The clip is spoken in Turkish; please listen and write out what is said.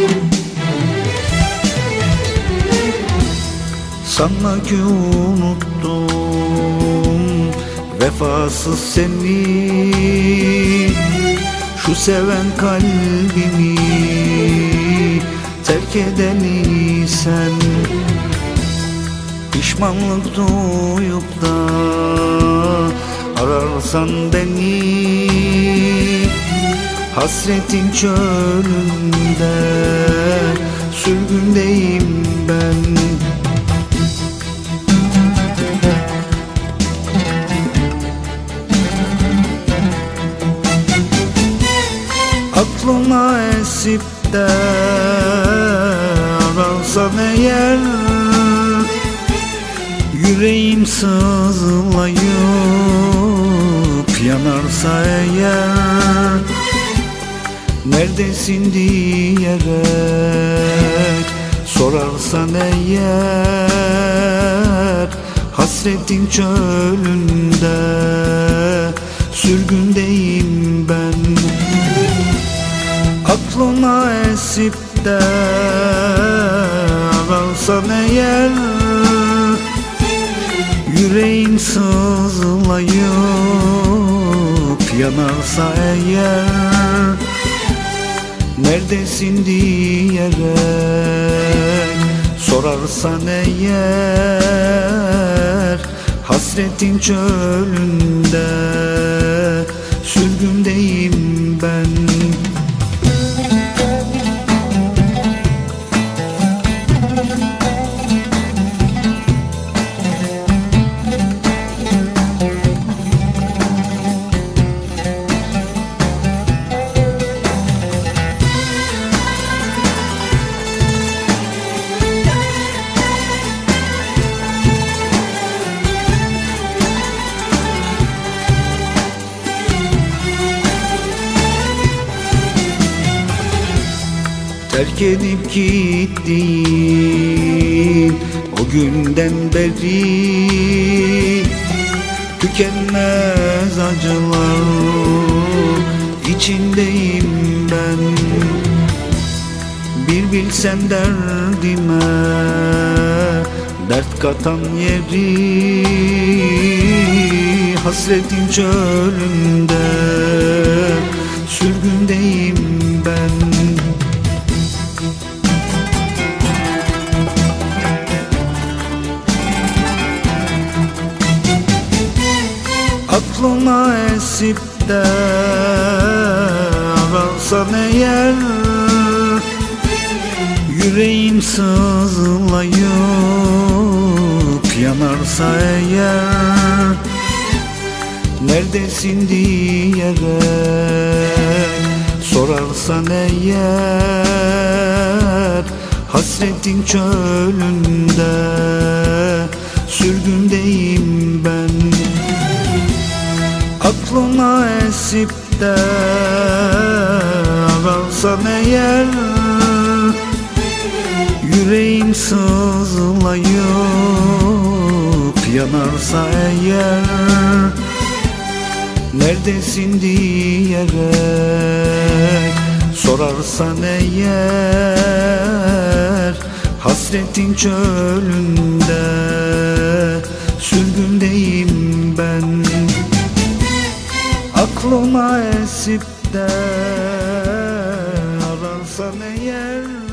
Sanma ki unuttum vefasız seni, şu seven kalbimi terk edeni sen. Pişmanlık duyup da ararsan beni, hasretin çölünde sürgündeyim ben. Aklıma esip de ararsan eğer, yüreğim sızlayıp yanarsa eğer, neredesin diyerek sorarsan eğer, hasretin çölünde sürgündeyim ben. Aklıma esip de ararsan eğer, yüreğim sızlayıp yanarsa eğer, neredesin diyerek sorarsan eğer, hasretin çölünde sürgündeyim ben. Terk edip gittin o günden beri, tükenmez acılar içindeyim ben. Bir bilsen derdime dert katan yeri, hasretin çölünde sürgündeyim ben. Aklıma esip de ararsan eğer, yüreğim sızlayıp yanarsa eğer, neredesin diyerek sorarsan eğer, hasretin çölünde sürgündeyim ben. Aklıma esip de ararsan eğer, yüreğim sızlayıp yanarsa eğer, neredesin diyerek sorarsan eğer, hasretin çölünde sürgündeyim ben. Aklıma esip de ararsan eğer,